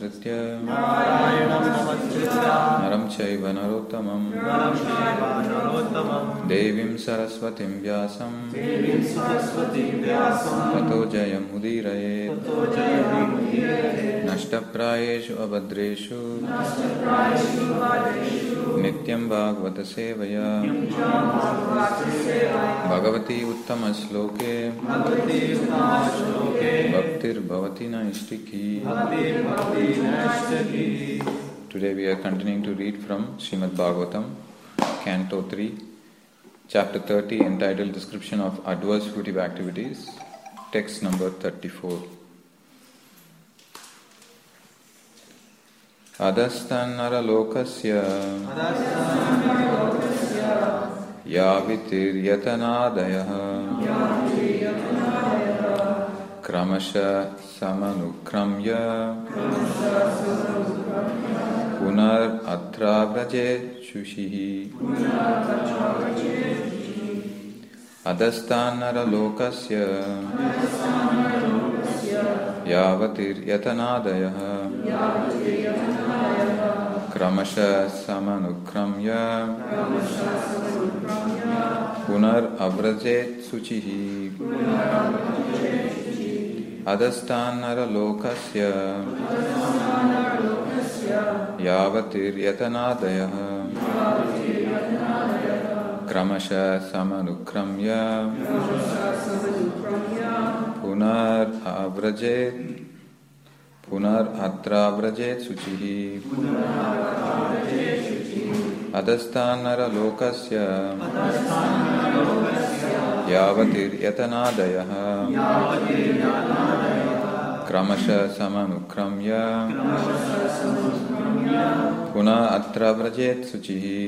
Namskritya Naram Chaiva Narottamam Devim Saraswatim Vyasam Tato Jayam Udirayet Nashtaprayeshu Abhadreshu Nityam Bhagavata Sevaya Bhagavati Uttama Shloke Bhaktir Bhavati Naishtiki. Today we are continuing to read from Srimad Bhagavatam, Canto 3, Chapter 30, entitled Description of Adverse Fruitive Activities, text number 34. Adastan naralokasya yavitir yatanadayah Kramasha samanukramya punar atra vraje shushihi Adastan naralokasya yavatir yatanadayah Kramasha samanukramya punar avraje suchihi Adastan naralokasya yavatir yatanadayah Kramasha samanukramya punar atra vrajet suchihi Adastan naralokasya yavatir yatanadayah Kramasha samanukramya punar atra vrajet suchihi.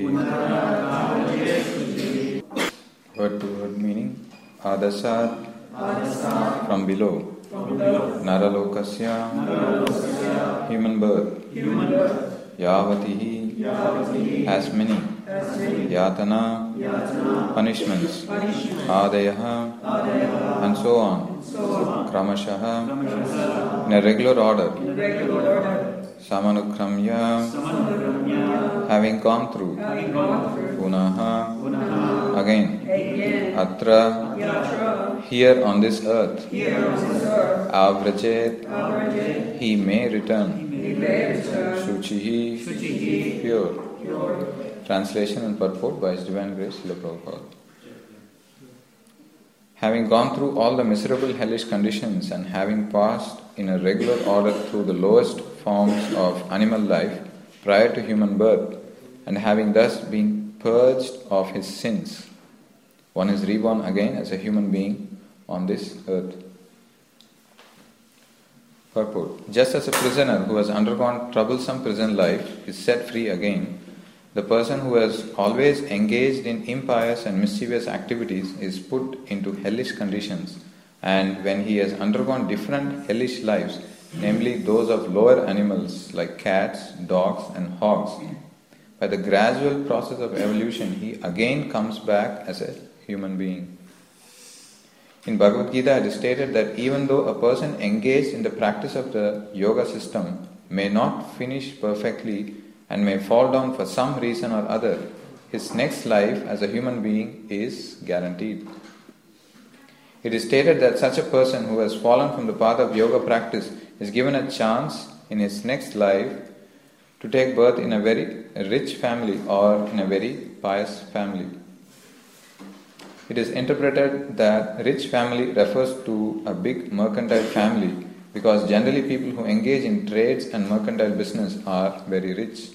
Word to word meaning. Adasat, from below. Naralokasya, human birth. Yavatihi, as many. Yatana, punishments. Adayaha, and so on. Kramashaha, in a regular order. Samanukramya, having gone through. Punaha, again. Atra, here on this earth. Avrajet, he may return. Shuchihi, pure. Translation and purport by His Divine Grace, Srila Prabhupada. Having gone through all the miserable hellish conditions and having passed in a regular order through the lowest forms of animal life prior to human birth, and having thus been purged of his sins, one is reborn again as a human being on this earth. Purport. Just as a prisoner who has undergone troublesome prison life is set free again, the person who has always engaged in impious and mischievous activities is put into hellish conditions, and when he has undergone different hellish lives, namely those of lower animals like cats, dogs and hogs, by the gradual process of evolution he again comes back as a human being. In Bhagavad Gita it is stated that even though a person engaged in the practice of the yoga system may not finish perfectly and may fall down for some reason or other, his next life as a human being is guaranteed. It is stated that such a person who has fallen from the path of yoga practice is given a chance in his next life to take birth in a very rich family or in a very pious family. It is interpreted that rich family refers to a big mercantile family because generally people who engage in trades and mercantile business are very rich.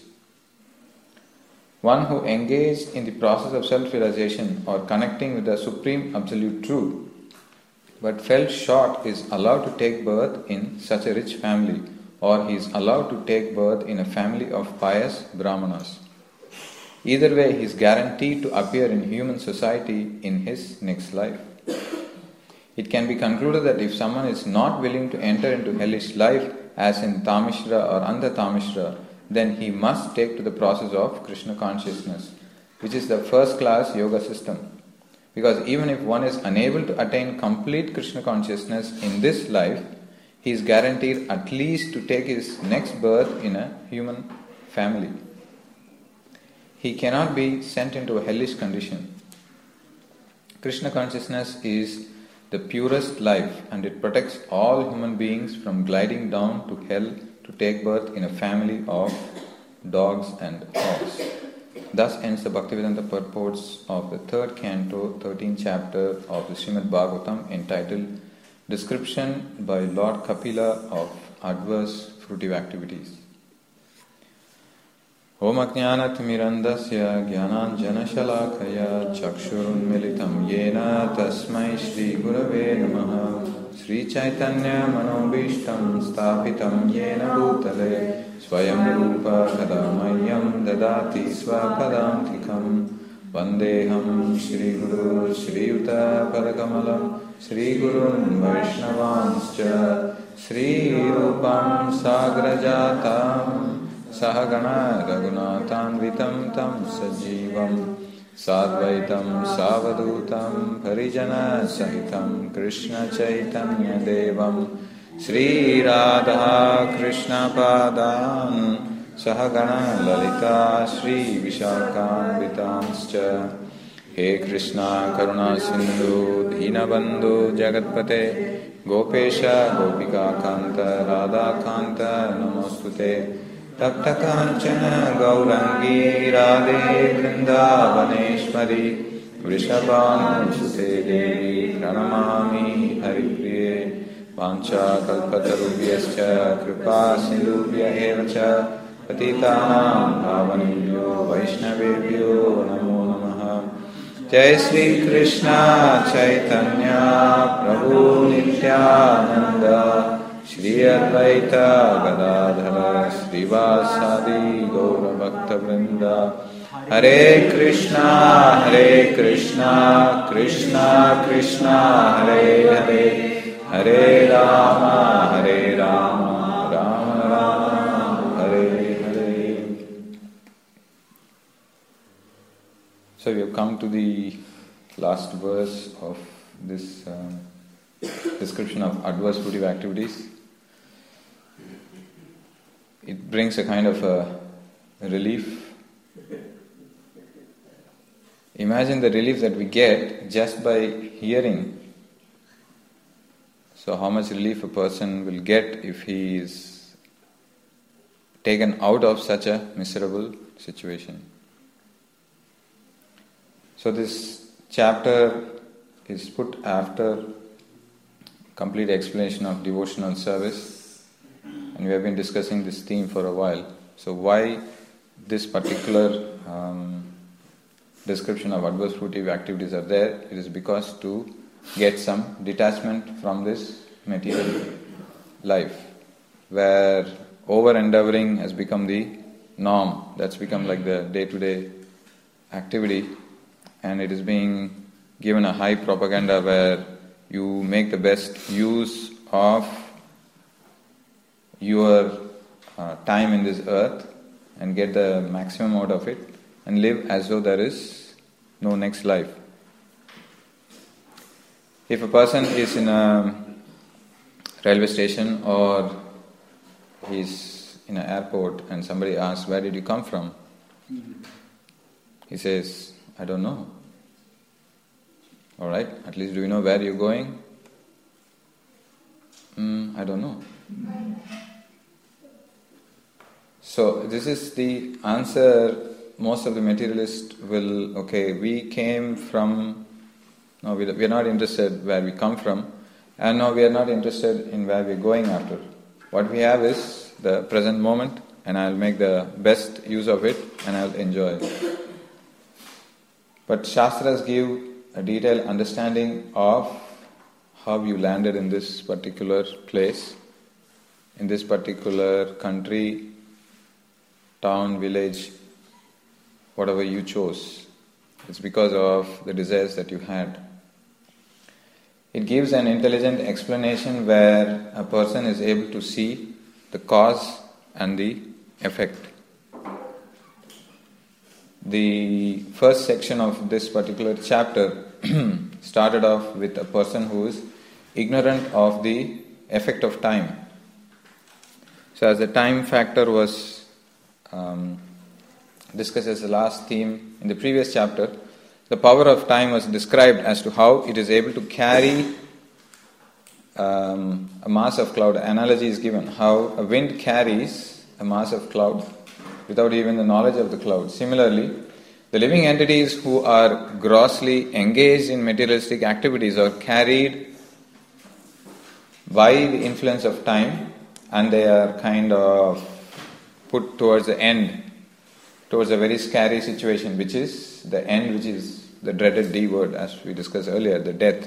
One who engaged in the process of self-realization or connecting with the Supreme Absolute Truth but fell short is allowed to take birth in such a rich family, or he is allowed to take birth in a family of pious Brahmanas. Either way, he is guaranteed to appear in human society in his next life. It can be concluded that if someone is not willing to enter into hellish life as in Tamishra or Andha Tamishra, then he must take to the process of Krishna consciousness, which is the first class yoga system. Because even if one is unable to attain complete Krishna consciousness in this life, he is guaranteed at least to take his next birth in a human family. He cannot be sent into a hellish condition. Krishna consciousness is the purest life, and it protects all human beings from gliding down to hell to take birth in a family of dogs and hogs. Thus ends the Bhaktivedanta purports of the 3rd canto, 13th chapter of the Srimad Bhagavatam, entitled Description by Lord Kapila of Adverse Fruitive Activities. Om Ajnanatimirandasya Jnananjanashalakaya Chakshurunmilitam Yena Tasmai Shri Gurave Namaha Sri Chaitanya Manobishtam Sthapitam Yena Bhutale Swayam Rupa Kadamayam Dadati Svapadantikam Vandeham Shri Guru Shri Yuta Padakamalam Shri Gurun Vaishnavanscha Shri Rupam Sagrajatam Sahagana Raghunathanvitam Tam Sajivam Sadvaitam Savadutam Parijana Sahitam Krishna Chaitanya Devam Sri Radha Krishna Padan Sahagana Lalita Shri Vishakhanvitanscha He Krishna Karuna Sindhu Dhinabandhu Jagatpate Gopesha Gopika Kanta Radha Kanta Namostute Takta Kanchana Gaurangi Radhe Vrindavaneshwari Vrishabhanu Sute Devi Pranamami Haripriye Vancha Kalpatarubhyascha Kripa Sindhubhya Evacha Patitanam Bhavanibhyo Vaishnavebhyo Namo Namaha Jai Sri Krishna Chaitanya Prabhu Nityananda Shri Advaita Gadadhara Srivasadi Gaura Bhakta Vrinda Hare Krishna Krishna Krishna Hare Hare Hare Rama Rama Rama Hare Hare. So we have come to the last verse of this description of adverse fruitive activities. It brings a kind of a relief. Imagine the relief that we get just by hearing. So how much relief a person will get if he is taken out of such a miserable situation. So this chapter is put after complete explanation of devotional service. And we have been discussing this theme for a while. So why this particular description of adverse fruitive activities are there? It is because to get some detachment from this material life, where over-endeavoring has become the norm. That's become like the day-to-day activity, and it is being given a high propaganda where you make the best use of your time in this earth and get the maximum out of it and live as though there is no next life. If a person is in a railway station or he's in an airport and somebody asks, "Where did you come from?" He says, "I don't know." Alright, at least do you know where you're going? I don't know. So this is the answer most of the materialists will, we came from, no, we are not interested where we come from, and no, we are not interested in where we are going after. What we have is the present moment, and I'll make the best use of it and I'll enjoy it. But Shastras give a detailed understanding of how you landed in this particular place, in this particular country, town, village, whatever you chose. It's because of the desires that you had. It gives an intelligent explanation where a person is able to see the cause and the effect. The first section of this particular chapter started off with a person who is ignorant of the effect of time. So as the time factor was discussed as the last theme in the previous chapter, the power of time was described as to how it is able to carry a mass of cloud. Analogy is given how a wind carries a mass of cloud without even the knowledge of the cloud. Similarly, the living entities who are grossly engaged in materialistic activities are carried by the influence of time, and they are kind of put towards the end, towards a very scary situation, which is the end, which is the dreaded D word, as we discussed earlier, the death.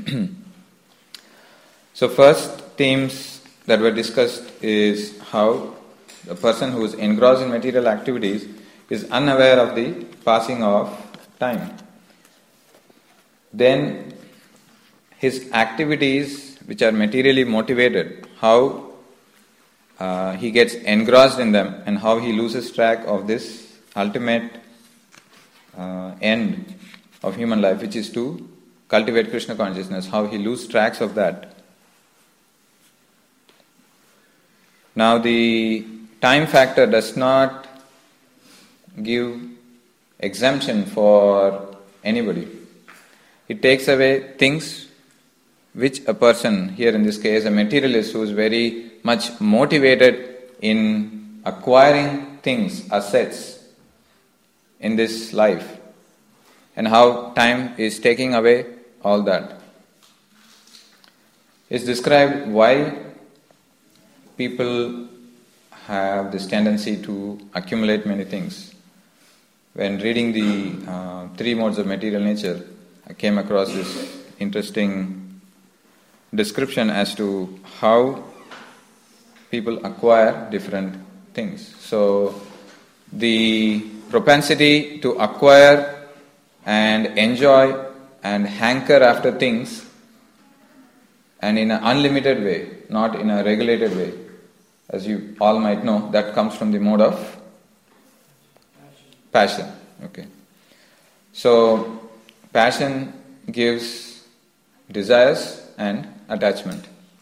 So first themes that were discussed is how the person who is engrossed in material activities is unaware of the passing of time. Then his activities which are materially motivated, how he gets engrossed in them and how he loses track of this ultimate end of human life, which is to cultivate Krishna consciousness, how he loses tracks of that. Now the time factor does not give exemption for anybody. It takes away things which a person, here in this case a materialist who is very much motivated in acquiring things, assets in this life, and how time is taking away all that. It's described why people have this tendency to accumulate many things. When reading the three modes of material nature, I came across this interesting description as to how people acquire different things. So, the propensity to acquire and enjoy and hanker after things, and in an unlimited way, not in a regulated way, as you all might know, that comes from the mode of passion. Okay. So, passion gives desires and attachment.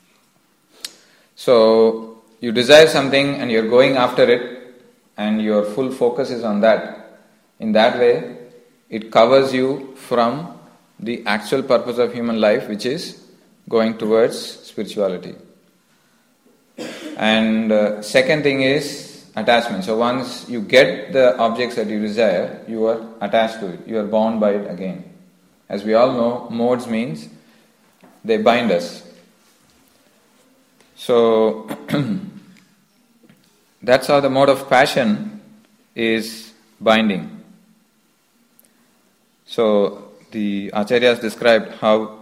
So, you desire something and you're going after it and your full focus is on that. In that way, it covers you from the actual purpose of human life, which is going towards spirituality. And second thing is attachment. So once you get the objects that you desire, you are attached to it. You are bound by it again. As we all know, modes means they bind us. So that's how the mode of passion is binding. So the Acharyas described how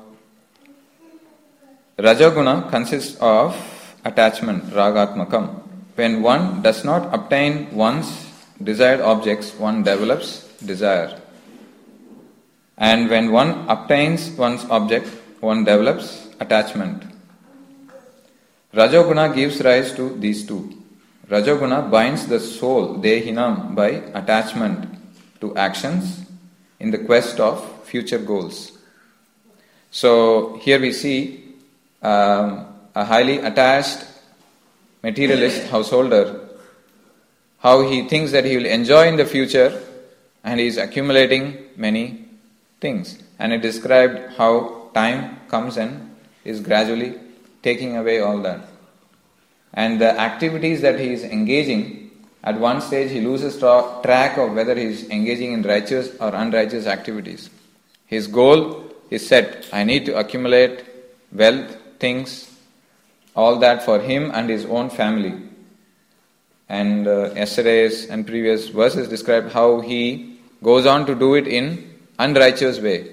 Rajoguna consists of attachment, ragatmakam. When one does not obtain one's desired objects, one develops desire. And when one obtains one's object, one develops attachment. Rajoguna gives rise to these two. Rajoguna binds the soul, dehinam, by attachment to actions in the quest of future goals. So here we see a highly attached materialist householder, how he thinks that he will enjoy in the future and he is accumulating many things. And it described how time comes and is gradually taking away all that. And the activities that he is engaging, at one stage he loses track of whether he is engaging in righteous or unrighteous activities. His goal is set. I need to accumulate wealth, things, all that for him and his own family. And yesterday's and previous verses described how he goes on to do it in unrighteous way.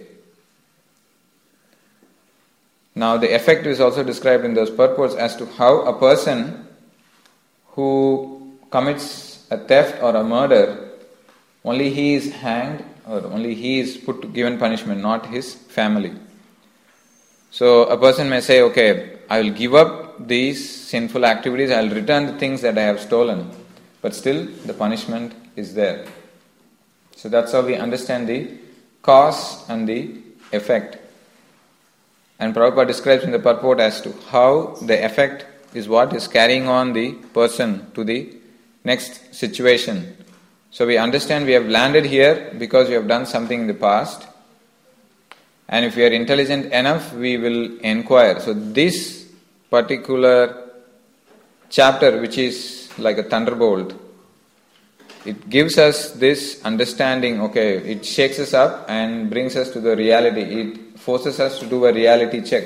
Now the effect is also described in those purports as to how a person who commits a theft or a murder, only he is hanged or only he is given punishment, not his family. So a person may say, okay, I will give up these sinful activities, I will return the things that I have stolen, but still the punishment is there. So that's how we understand the cause and the effect. And Prabhupada describes in the purport as to how the effect is what is carrying on the person to the next situation. So we understand we have landed here because we have done something in the past. And if we are intelligent enough, we will inquire. So this particular chapter, which is like a thunderbolt, it gives us this understanding, okay, it shakes us up and brings us to the reality. It forces us to do a reality check.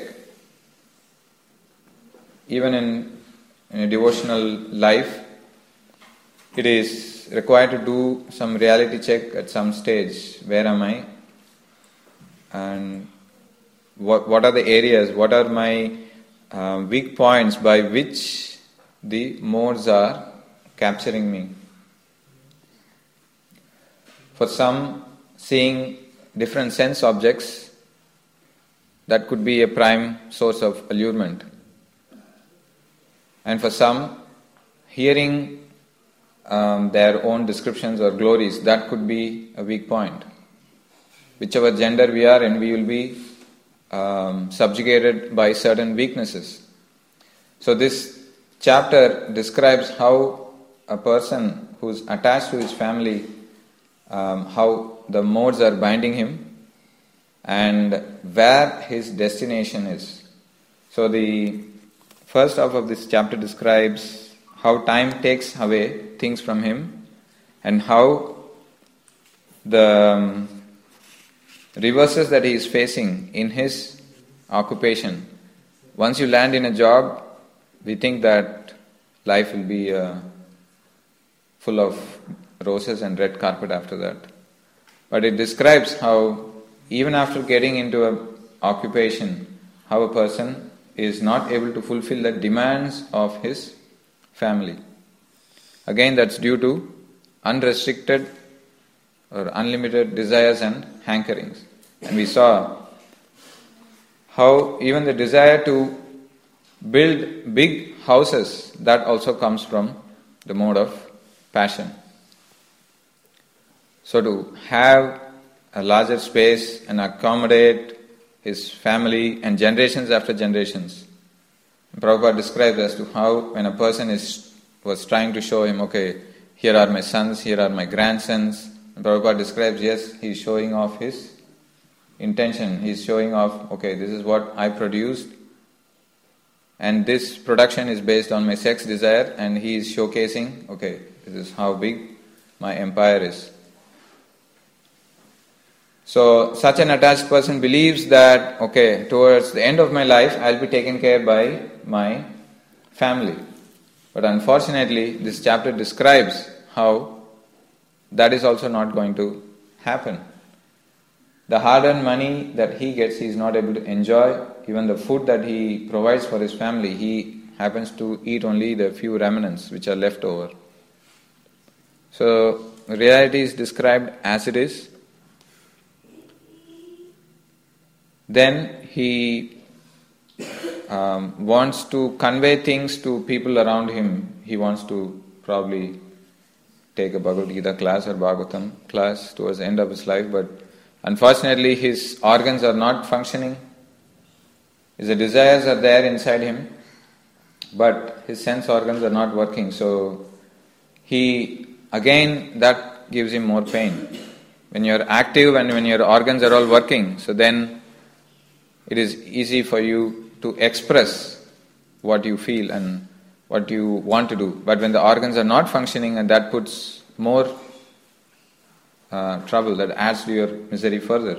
Even in a devotional life, it is required to do some reality check at some stage. Where am I? And what are the areas, what are my weak points by which the modes are capturing me? For some, seeing different sense objects, that could be a prime source of allurement. And for some, hearing their own descriptions or glories, that could be a weak point. Whichever gender we are in, we will be subjugated by certain weaknesses. So this chapter describes how a person who is attached to his family, how the modes are binding him and where his destination is. So the first half of this chapter describes how time takes away things from him and how the reverses that he is facing in his occupation. Once you land in a job, we think that life will be full of roses and red carpet after that. But it describes how even after getting into an occupation, how a person is not able to fulfill the demands of his family. Again, that's due to unrestricted or unlimited desires and hankerings. And we saw how even the desire to build big houses, that also comes from the mode of passion. So to have a larger space and accommodate his family and generations after generations. Prabhupada describes as to how when a person was trying to show him, okay, here are my sons, here are my grandsons. And Prabhupada describes, yes, he is showing off his intention. He is showing off, okay, this is what I produced. And this production is based on my sex desire, and he is showcasing, okay, this is how big my empire is. So, such an attached person believes that, okay, towards the end of my life, I'll be taken care by my family. But unfortunately, this chapter describes how that is also not going to happen. The hard-earned money that he gets, he is not able to enjoy. Even the food that he provides for his family, he happens to eat only the few remnants which are left over. So, reality is described as it is. Then he wants to convey things to people around him. He wants to probably take a Bhagavad Gita class or Bhagavatam class towards the end of his life, but unfortunately his organs are not functioning. His desires are there inside him, but his sense organs are not working. So that gives him more pain. When you are active and when your organs are all working, so then it is easy for you to express what you feel and what you want to do. But when the organs are not functioning, and that puts more trouble, that adds to your misery further.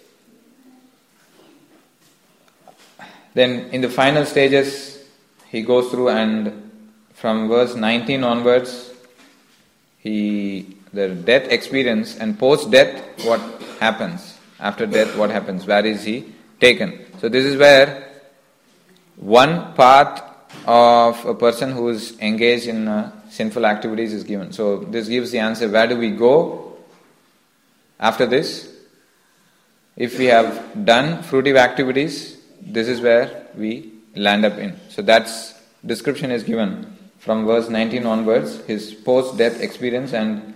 Then in the final stages, he goes through, and from verse 19 onwards, the death experience, and post-death, what happens? After death, what happens? Where is he taken? So this is where one path of a person who is engaged in sinful activities is given. So this gives the answer, where do we go after this? If we have done fruitive activities, this is where we land up in. So that's description is given from verse 19 onwards, his post-death experience, and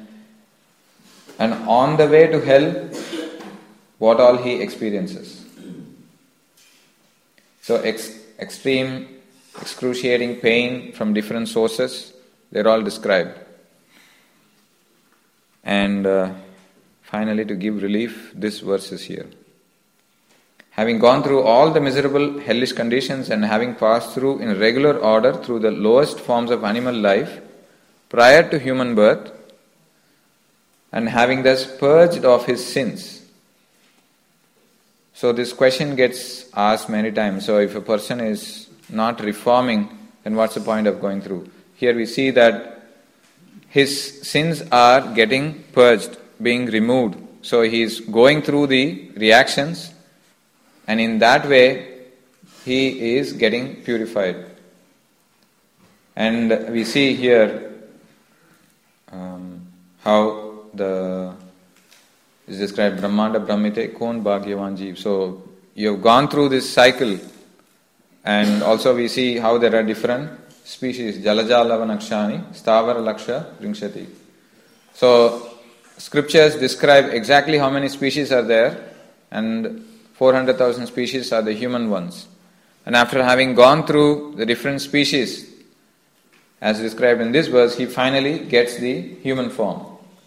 on the way to hell, what all he experiences. So extreme, excruciating pain from different sources, they're all described. And finally, to give relief, this verse is here. Having gone through all the miserable hellish conditions and having passed through in regular order through the lowest forms of animal life prior to human birth, and having thus purged of his sins. So this question gets asked many times. So if a person is not reforming, then what's the point of going through? Here we see that his sins are getting purged, being removed. So he is going through the reactions, and in that way he is getting purified. And we see here how is described, Brahmanda Brahmite Kon Bhagyavan Jeev. So you have gone through this cycle, and also we see how there are different species, Jalajala Nakshani, Stavara Laksha Ringshati. So scriptures describe exactly how many species are there, and 400,000 species are the human ones. And after having gone through the different species, as described in this verse, he finally gets the human form.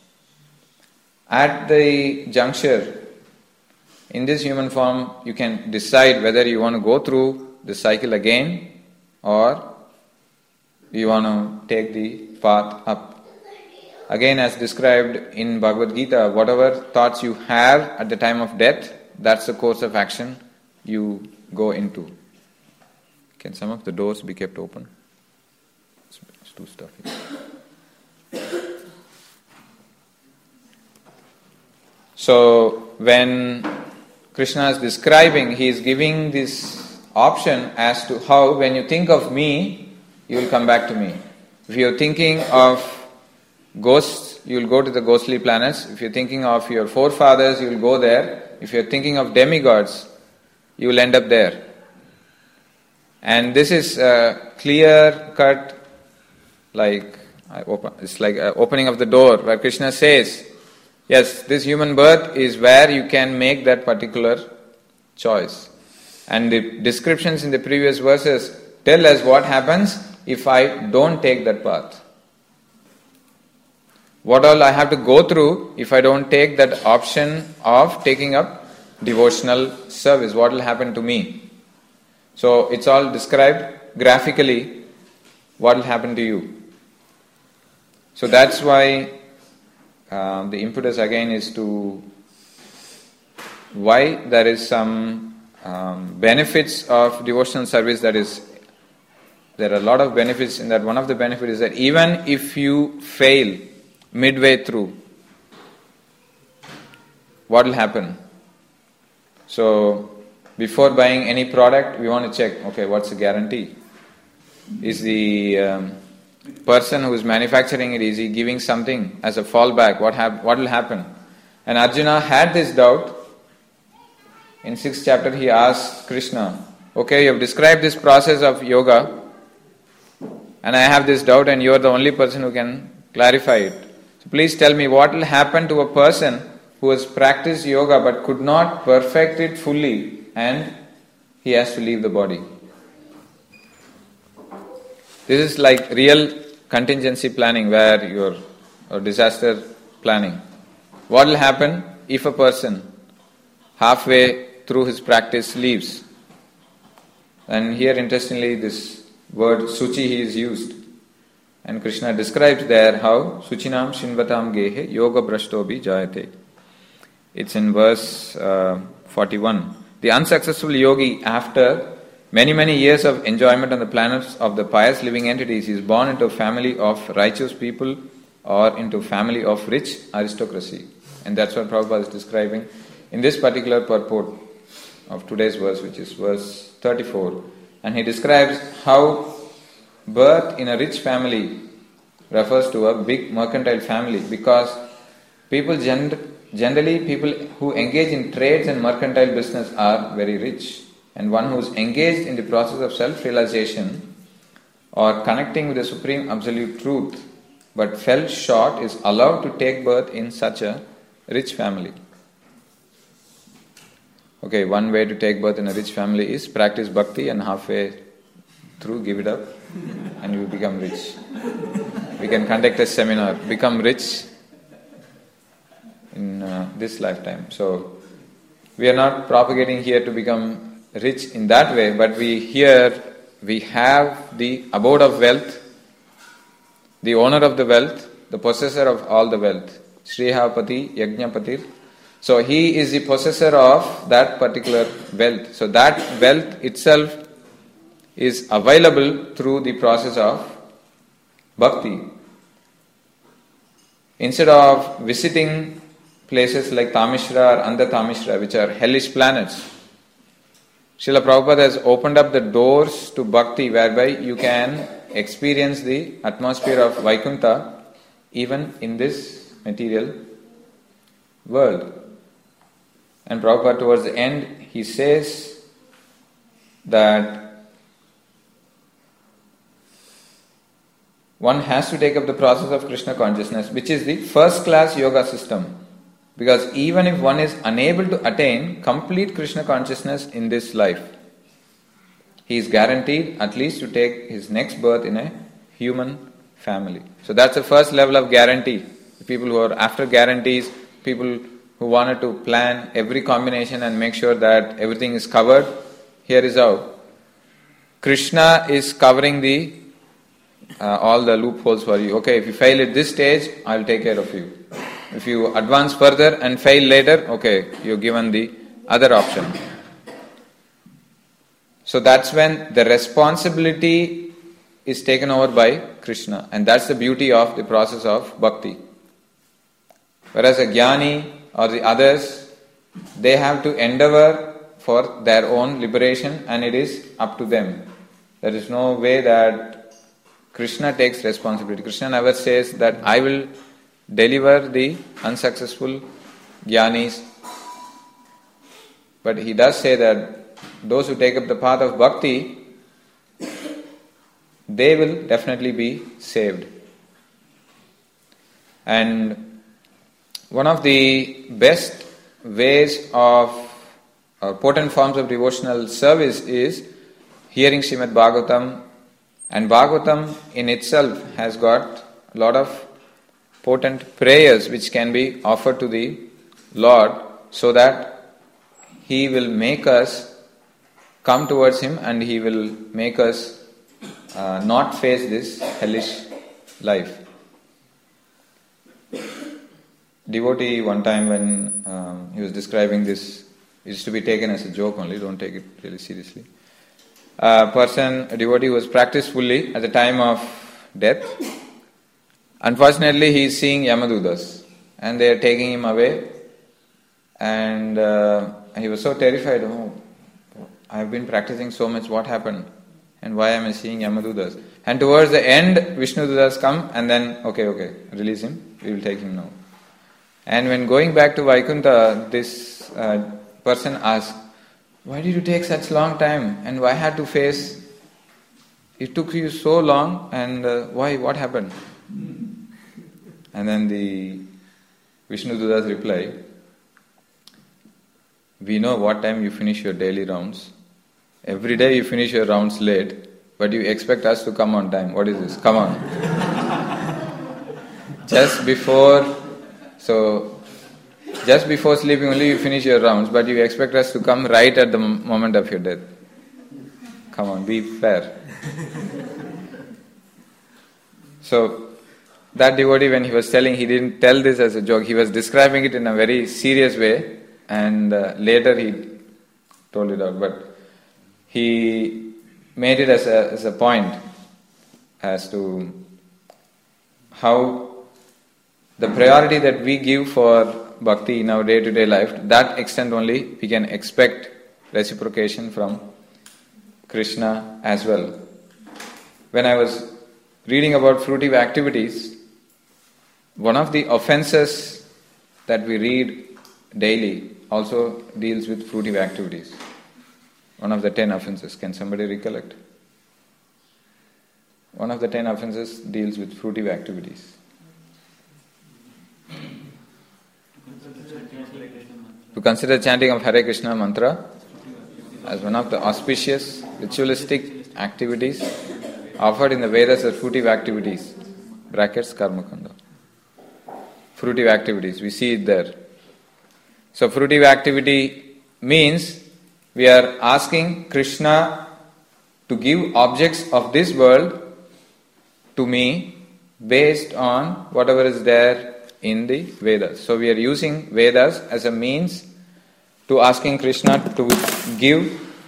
At the juncture, in this human form, you can decide whether you want to go through the cycle again or you want to take the path up. Again, as described in Bhagavad Gita, whatever thoughts you have at the time of death, that's the course of action you go into. Can some of the doors be kept open? It's too stuffy. So when Krishna is describing, he is giving this option as to how, when you think of me, you will come back to me. If you are thinking of ghosts, you will go to the ghostly planets. If you are thinking of your forefathers, you will go there. If you are thinking of demigods, you will end up there. And this is a clear cut, it's like an opening of the door where Krishna says, yes, this human birth is where you can make that particular choice. And the descriptions in the previous verses tell us what happens if I don't take that path. What all I have to go through if I don't take that option of taking up devotional service. What will happen to me? So it's all described graphically what will happen to you. So that's why the impetus again is to why there is some benefits of devotional service. That is, there are a lot of benefits in that. One of the benefits is that even if you fail midway through, what will happen? So before buying any product, we want to check, okay, what's the guarantee? Is the person who is manufacturing it, is he giving something as a fallback? What will happen? And Arjuna had this doubt. In 6th chapter he asked Krishna, okay, you have described this process of yoga and I have this doubt and you are the only person who can clarify it. So please tell me what will happen to a person who has practiced yoga but could not perfect it fully and he has to leave the body. This is like real contingency planning or disaster planning. What will happen if a person halfway through his practice leaves? And here interestingly this word Suchi is used. And Krishna describes there how Suchinam Shinvatam Gehe Yoga Brashtobi Jayate. It's in verse 41. The unsuccessful yogi, after many years of enjoyment on the planets of the pious living entities, is born into a family of righteous people or into a family of rich aristocracy. And that's what Prabhupada is describing in this particular purport of today's verse, which is verse 34. And he describes how birth in a rich family refers to a big mercantile family, because generally people who engage in trades and mercantile business are very rich. And one who is engaged in the process of self-realization or connecting with the Supreme Absolute Truth but fell short is allowed to take birth in such a rich family. okay, one way to take birth in a rich family is practice bhakti and halfway through give it up and you become rich. We can conduct a seminar, become rich in this lifetime. So we are not propagating here to become rich in that way, but we have the abode of wealth, the owner of the wealth, the possessor of all the wealth, Shrihapati Yajnapatir. So he is the possessor of that particular wealth. So that wealth itself is available through the process of bhakti. Instead of visiting places like Tamishra or Andha Tamishra, which are hellish planets, Srila Prabhupada has opened up the doors to bhakti whereby you can experience the atmosphere of Vaikuntha even in this material world. And Prabhupada towards the end, he says that one has to take up the process of Krishna consciousness, which is the first class yoga system. Because even if one is unable to attain complete Krishna consciousness in this life, he is guaranteed at least to take his next birth in a human family. So that's the first level of guarantee. The people who are after guarantees, people who wanted to plan every combination and make sure that everything is covered, here is how. Krishna is covering the all the loopholes for you. Okay, if you fail at this stage, I will take care of you. If you advance further and fail later, okay, you're given the other option. So that's when the responsibility is taken over by Krishna, and that's the beauty of the process of bhakti. Whereas a jnani or the others, they have to endeavor for their own liberation and it is up to them. There is no way that Krishna takes responsibility. Krishna never says that I will deliver the unsuccessful jnanis. But he does say that those who take up the path of bhakti, they will definitely be saved. And one of the best ways of potent forms of devotional service is hearing Srimad Bhagavatam. And Bhagavatam in itself has got a lot of potent prayers which can be offered to the Lord so that He will make us come towards Him and He will make us not face this hellish life. Devotee one time when he was describing this, it is to be taken as a joke only, don't take it really seriously. A devotee was practiced fully at the time of death. Unfortunately, he is seeing Yamadutas and they are taking him away, and he was so terrified. Oh, I have been practicing so much, what happened? And why am I seeing Yamadutas? And towards the end, Vishnudutas come and then, okay, release him, we will take him now. And when going back to Vaikuntha, this person asked, why did you take such long time and why had to face, it took you so long and why, what happened? And then the Vishnudutas replied, we know what time you finish your daily rounds. Every day you finish your rounds late, but you expect us to come on time. What is this? Come on. Just before sleeping only you finish your rounds, but you expect us to come right at the moment of your death. Come on, be fair. So, that devotee, when he was telling, he didn't tell this as a joke, he was describing it in a very serious way, and later he told it out. But he made it as a point as to how the priority that we give for bhakti in our day-to-day life, to that extent only we can expect reciprocation from Krishna as well. When I was reading about fruitive activities, one of the offenses that we read daily also deals with fruitive activities. One of the 10 offenses. Can somebody recollect? One of the 10 offenses deals with fruitive activities. To consider chanting of Hare Krishna mantra as one of the auspicious ritualistic activities offered in the Vedas as fruitive activities, brackets Karmakanda. Fruitive activities, we see it there. So fruitive activity means we are asking Krishna to give objects of this world to me based on whatever is there in the Vedas. So we are using Vedas as a means to asking Krishna to give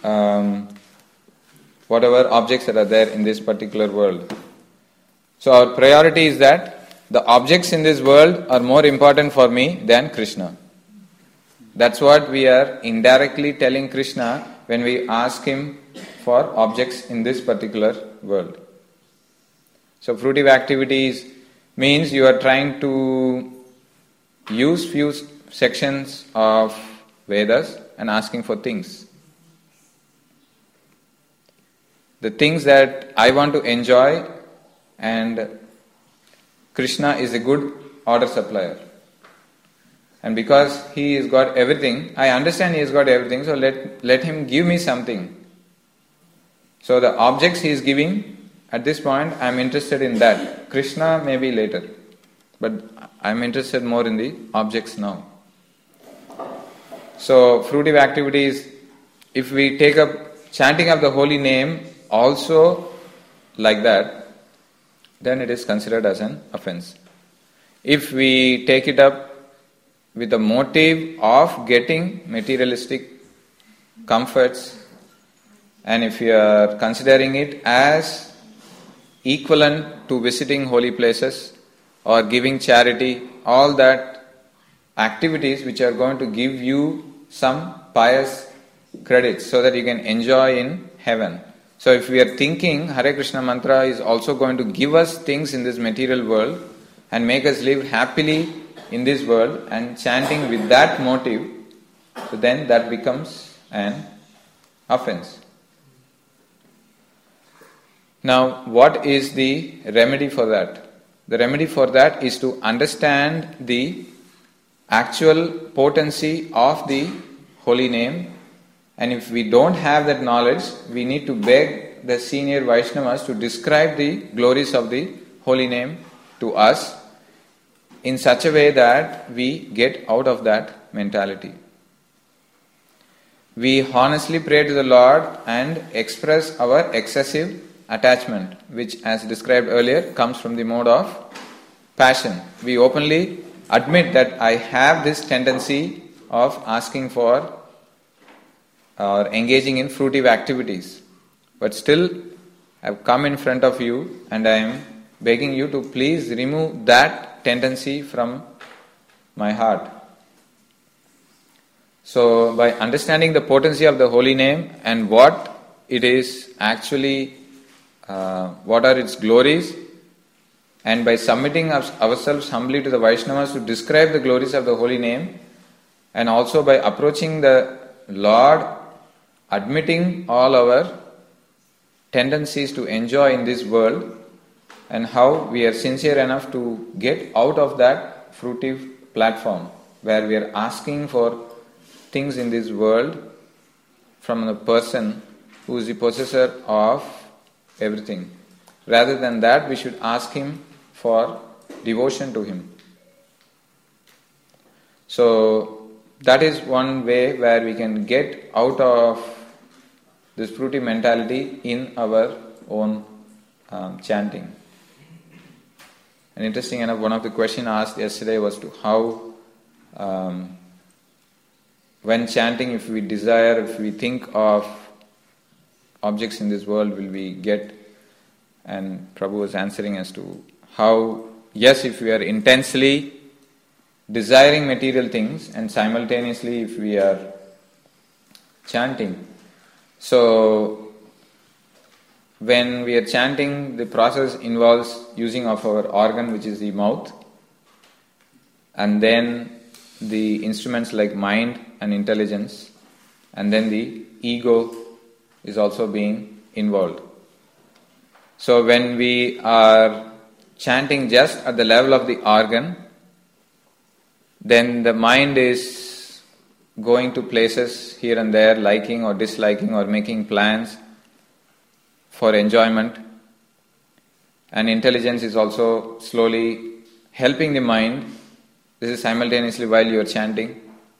whatever objects that are there in this particular world. So our priority is that the objects in this world are more important for me than Krishna. That's what we are indirectly telling Krishna when we ask him for objects in this particular world. So fruitive activities means you are trying to use few sections of Vedas and asking for things. The things that I want to enjoy, and Krishna is a good order supplier. And because he has got everything, I understand he has got everything, so let him give me something. So the objects he is giving, at this point I am interested in that. Krishna maybe later, but I am interested more in the objects now. So fruitive activities, if we take up chanting of the holy name also like that, then it is considered as an offense. If we take it up with the motive of getting materialistic comforts, and if we are considering it as equivalent to visiting holy places or giving charity, all that activities which are going to give you some pious credits so that you can enjoy in heaven. So if we are thinking Hare Krishna mantra is also going to give us things in this material world and make us live happily in this world, and chanting with that motive, so then that becomes an offense. Now, what is the remedy for that? The remedy for that is to understand the actual potency of the holy name, and if we don't have that knowledge, we need to beg the senior Vaishnavas to describe the glories of the holy name to us in such a way that we get out of that mentality. We honestly pray to the Lord and express our excessive attachment, which as described earlier comes from the mode of passion. We openly admit that I have this tendency of asking for or engaging in fruitive activities, but still I have come in front of you and I am begging you to please remove that tendency from my heart. So by understanding the potency of the holy name and what it is actually, what are its glories, and by submitting ourselves humbly to the Vaishnavas to describe the glories of the holy name, and also by approaching the Lord, admitting all our tendencies to enjoy in this world, and how we are sincere enough to get out of that fruitive platform where we are asking for things in this world from the person who is the possessor of everything. Rather than that, we should ask him for devotion to him. So that is one way where we can get out of this fruitive mentality in our own chanting. And interesting enough, one of the questions asked yesterday was to how, when chanting, if we desire, if we think of objects in this world, will we get? And Prabhu was answering as to how, yes, if we are intensely desiring material things and simultaneously if we are chanting. So when we are chanting, the process involves using of our organ, which is the mouth, and then the instruments like mind and intelligence, and then the ego is also being involved. So when we are chanting just at the level of the organ, then the mind is going to places here and there, liking or disliking or making plans for enjoyment. And intelligence is also slowly helping the mind. This is simultaneously while you are chanting.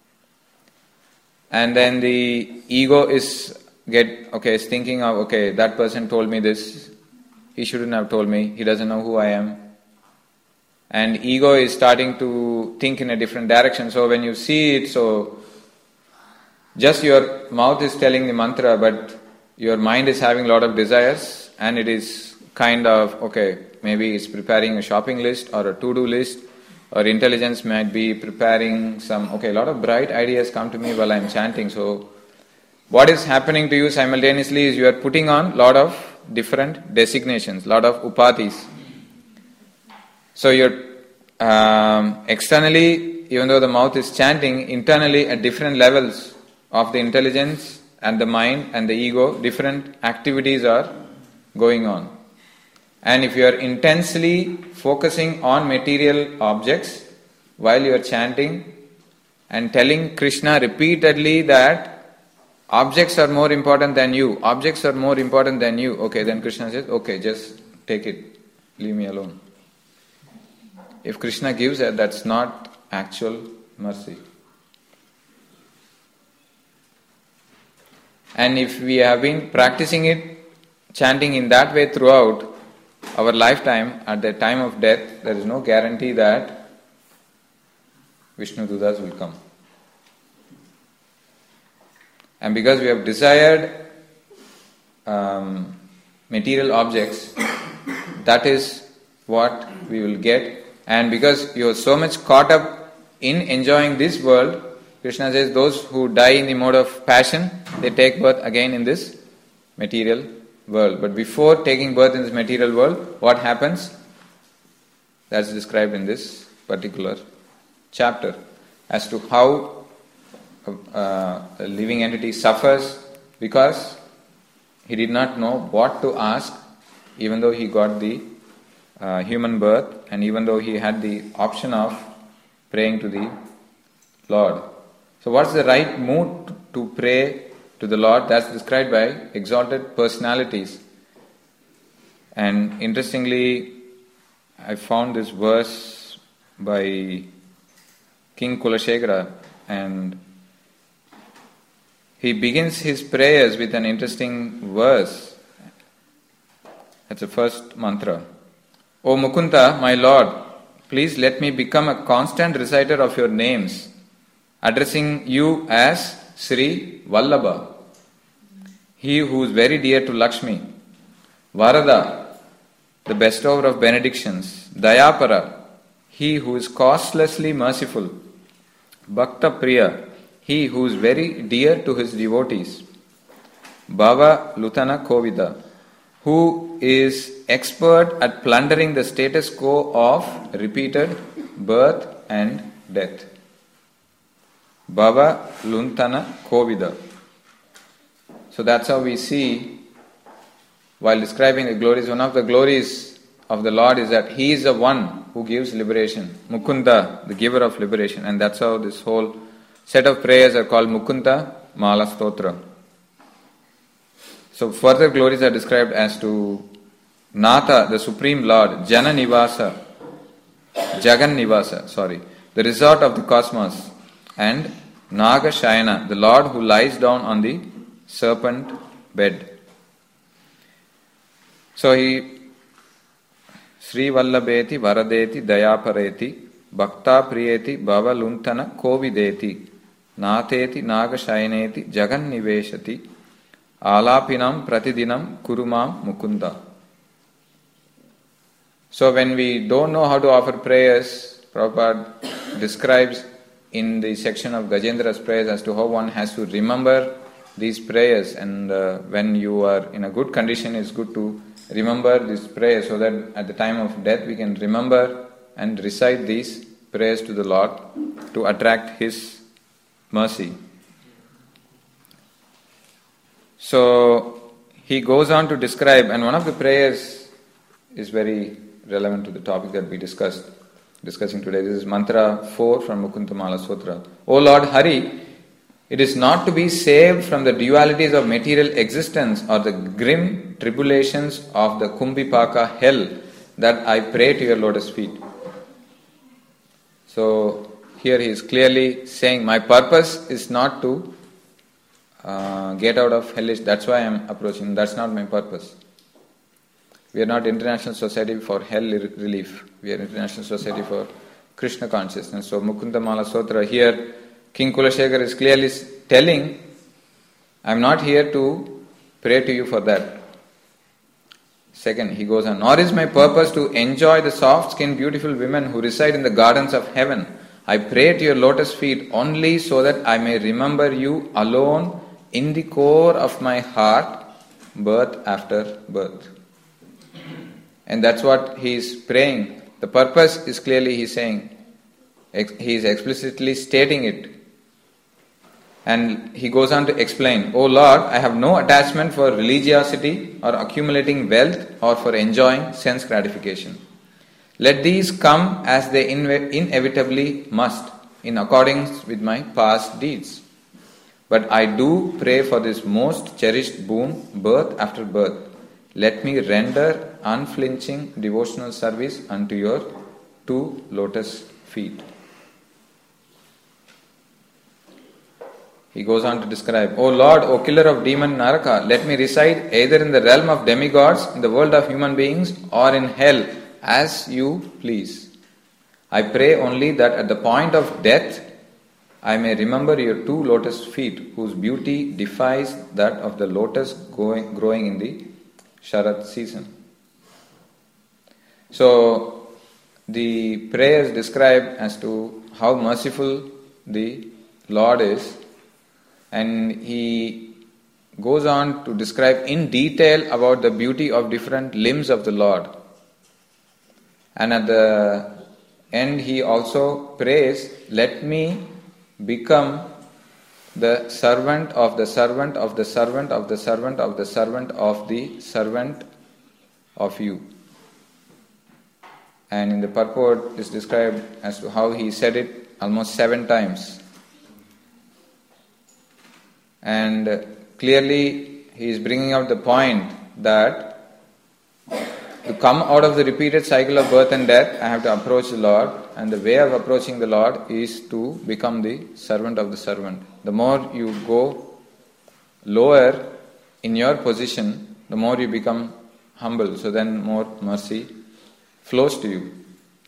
And then the ego is thinking of, that person told me this, he shouldn't have told me, he doesn't know who I am. And ego is starting to think in a different direction. So when you see it, so just your mouth is telling the mantra, but your mind is having a lot of desires, and it is kind of, maybe it's preparing a shopping list or a to-do list, or intelligence might be preparing some, a lot of bright ideas come to me while I'm chanting. So what is happening to you simultaneously is you are putting on a lot of different designations, a lot of upadhis. So you're externally, even though the mouth is chanting, internally at different levels of the intelligence and the mind and the ego, different activities are going on. And if you are intensely focusing on material objects while you are chanting and telling Krishna repeatedly that objects are more important than you, objects are more important than you, then Krishna says, just take it, leave me alone. If Krishna gives it, that's not actual mercy. And if we have been practicing it, chanting in that way throughout our lifetime, at the time of death, there is no guarantee that Vishnu Dudas will come. And because we have desired material objects, that is what we will get. And because you are so much caught up in enjoying this world, Krishna says those who die in the mode of passion, they take birth again in this material world. But before taking birth in this material world, what happens? That's described in this particular chapter as to how a living entity suffers because he did not know what to ask, even though he got the human birth, and even though he had the option of praying to the Lord. So what's the right mood to pray to the Lord? That's described by exalted personalities. And interestingly, I found this verse by King Kulashekara, and he begins his prayers with an interesting verse. That's the first mantra. O Mukunda, my Lord, please let me become a constant reciter of your names, addressing you as Sri Vallabha, he who is very dear to Lakshmi, Varada, the bestower of benedictions, Dayapara, he who is causelessly merciful, Bhakta Priya, he who is very dear to his devotees, Bhava Lutana Kovida, who is expert at plundering the status quo of repeated birth and death. Bhava Luntana Kovida. So that's how we see, while describing the glories, one of the glories of the Lord is that He is the one who gives liberation. Mukunda, the giver of liberation. And that's how this whole set of prayers are called Mukunda Mala Stotra. So further glories are described as to Natha, the Supreme Lord, Jana Nivasa, Jagan Nivasa, the resort of the cosmos, and Naga Shayana, the Lord who lies down on the serpent bed. So he Sri Vallabheti Varadeti Dayapareti Bhakta Priyeti Bhava Luntana Kovideti Natheti Naga Shayaneti Jagan Niveshati Alapinam Pratidinam Kurumam Mukunda. So when we don't know how to offer prayers, Prabhupada describes in the section of Gajendra's prayers as to how one has to remember these prayers, and when you are in a good condition, it's good to remember these prayers so that at the time of death we can remember and recite these prayers to the Lord to attract His mercy. So he goes on to describe, and one of the prayers is very relevant to the topic that we discussing today. This is mantra 4 from Mukunda Mala Sutra. O Lord Hari, It is not to be saved from the dualities of material existence or the grim tribulations of the Kumbhipaka hell that I pray to your lotus feet. So here he is clearly saying, my purpose is not to get out of hellish. That's why I am approaching. That's not my purpose. We are not International Society for Hell Relief. We are International Society for Krishna Consciousness. So Mukundamala Sutra here, King Kulashekar is clearly telling, I am not here to pray to you for that. Second, he goes on, nor is my purpose to enjoy the soft-skinned beautiful women who reside in the gardens of heaven. I pray to your lotus feet only so that I may remember you alone in the core of my heart, birth after birth. And that's what he is praying. The purpose is clearly, he is saying, he is explicitly stating it. And he goes on to explain, O Lord, I have no attachment for religiosity or accumulating wealth or for enjoying sense gratification. Let these come as they inevitably must, in accordance with my past deeds. But I do pray for this most cherished boon, birth after birth. Let me render unflinching devotional service unto your 2 lotus feet. He goes on to describe, O Lord, O killer of demon Naraka, let me reside either in the realm of demigods, in the world of human beings, or in hell, as you please. I pray only that at the point of death, I may remember your 2 lotus feet, whose beauty defies that of the lotus growing in the Sharat season. So, the prayers describe as to how merciful the Lord is, and he goes on to describe in detail about the beauty of different limbs of the Lord. And at the end he also prays, let me become the servant of the servant of the servant of the servant of the servant of the servant of you. And in the purport is described as to how he said it almost 7 times. And clearly he is bringing out the point that to come out of the repeated cycle of birth and death, I have to approach the Lord, and the way of approaching the Lord is to become the servant of the servant. The more you go lower in your position, the more you become humble, so then more mercy flows to you.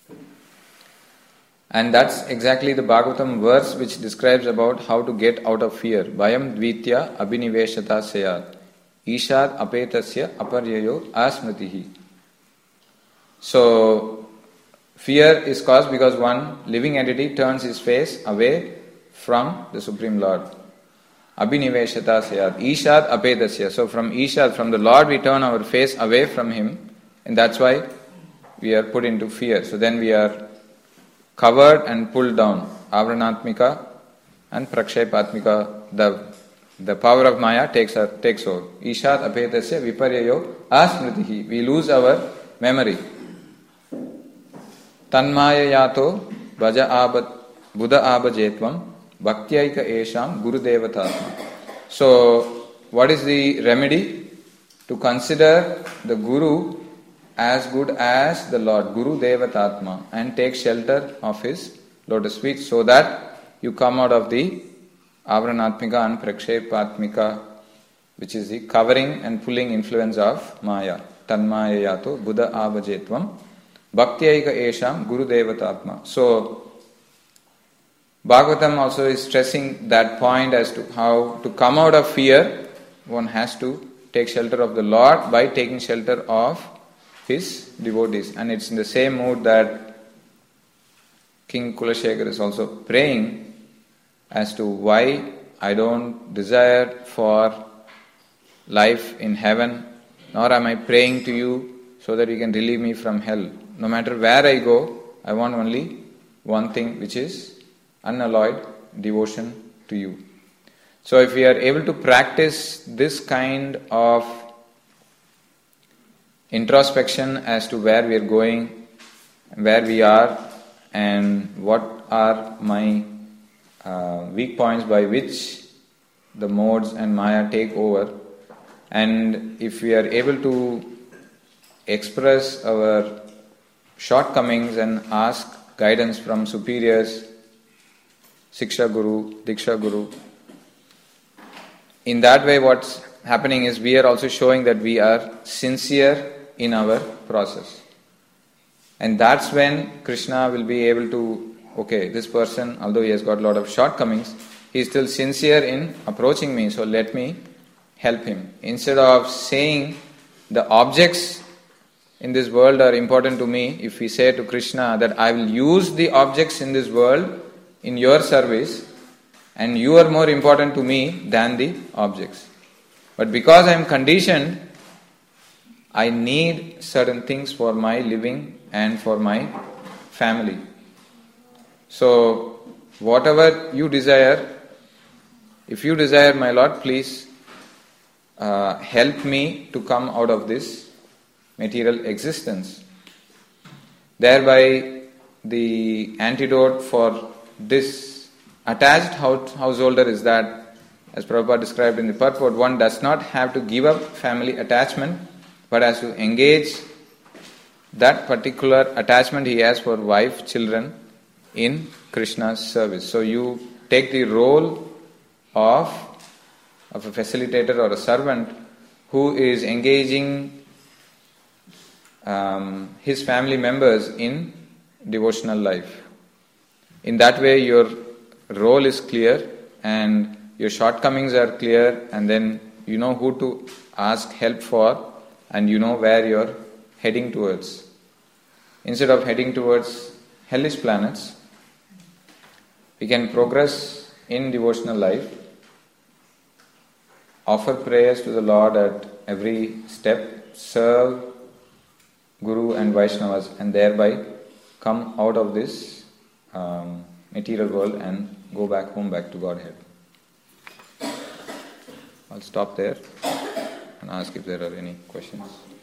And that's exactly the Bhagavatam verse which describes about how to get out of fear. Bhayam dvitya abhiniveshata sayat ishad apetasya aparyayo asmritihi. So, fear is caused because one living entity turns his face away from the Supreme Lord. Abhiniveshata sayat ishad apetasya. So from Ishad, from the Lord, we turn our face away from Him, and that's why we are put into fear. So then we are covered and pulled down. Avranatmika and Prakshepatmika, the power of Maya takes over. Ishad apetasya viparyayo asmritihi. We lose our memory. Tanmaya yato bhaja buddha abhajetvam bhaktyaika esham guru devatatma. So, what is the remedy? To consider the Guru as good as the Lord, Guru Devatatma, and take shelter of his lotus feet so that you come out of the Avranatmika and Prakshepatmika, which is the covering and pulling influence of Maya. Tanmaya yato buddha abhajetvam bhaktyaika esham guru devatatma. So, Bhagavatam also is stressing that point as to how to come out of fear. One has to take shelter of the Lord by taking shelter of his devotees. And it's in the same mood that King Kulashekar is also praying as to why I don't desire for life in heaven, nor am I praying to you so that you can relieve me from hell. No matter where I go, I want only one thing, which is unalloyed devotion to you. So if we are able to practice this kind of introspection as to where we are going, where we are, and what are my weak points by which the modes and Maya take over. And if we are able to express our shortcomings and ask guidance from superiors, Siksha Guru, Diksha Guru, in that way what's happening is we are also showing that we are sincere in our process. And that's when Krishna will be able to, okay, this person, although he has got a lot of shortcomings, he is still sincere in approaching me, so let me help him. Instead of saying the objects in this world are important to me, if we say to Krishna that I will use the objects in this world in your service and you are more important to me than the objects. But because I am conditioned, I need certain things for my living and for my family. So, whatever you desire, if you desire, my Lord, please help me to come out of this material existence. Thereby, the antidote for this attached householder is that, as Prabhupada described in the purport, one does not have to give up family attachment, but has to engage that particular attachment he has for wife, children in Krishna's service. So you take the role of a facilitator or a servant who is engaging his family members in devotional life. In that way your role is clear and your shortcomings are clear, and then you know who to ask help for and you know where you're heading towards. Instead of heading towards hellish planets, we can progress in devotional life, offer prayers to the Lord at every step, serve Guru and Vaishnavas, and thereby come out of this material world and go back home, back to Godhead. I'll stop there and ask if there are any questions.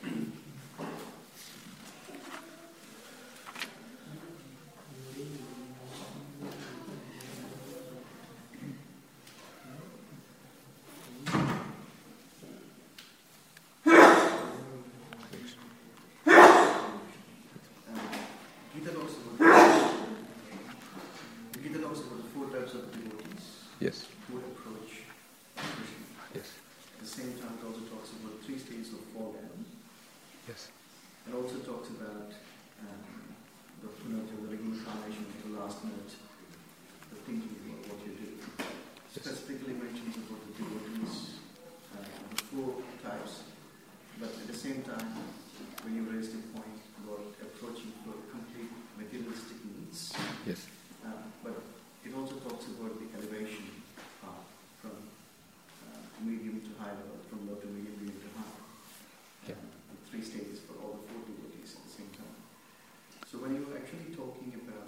Yes. Who approach Krishna. Yes. At the same time, it also talks about 3 stages of fallen. Yes. It also talks about the reincarnation of the last minute, the thinking about what you do. Specifically mentions about the devotees, the 4 types. But at the same time, when you raised the point about approaching for complete materialistic needs, Yes. but it also talks about the elevation path from medium to high level, from low to medium, medium to high. Yeah. The 3 stages for all the 4 devotees at the same time. So when you're actually talking about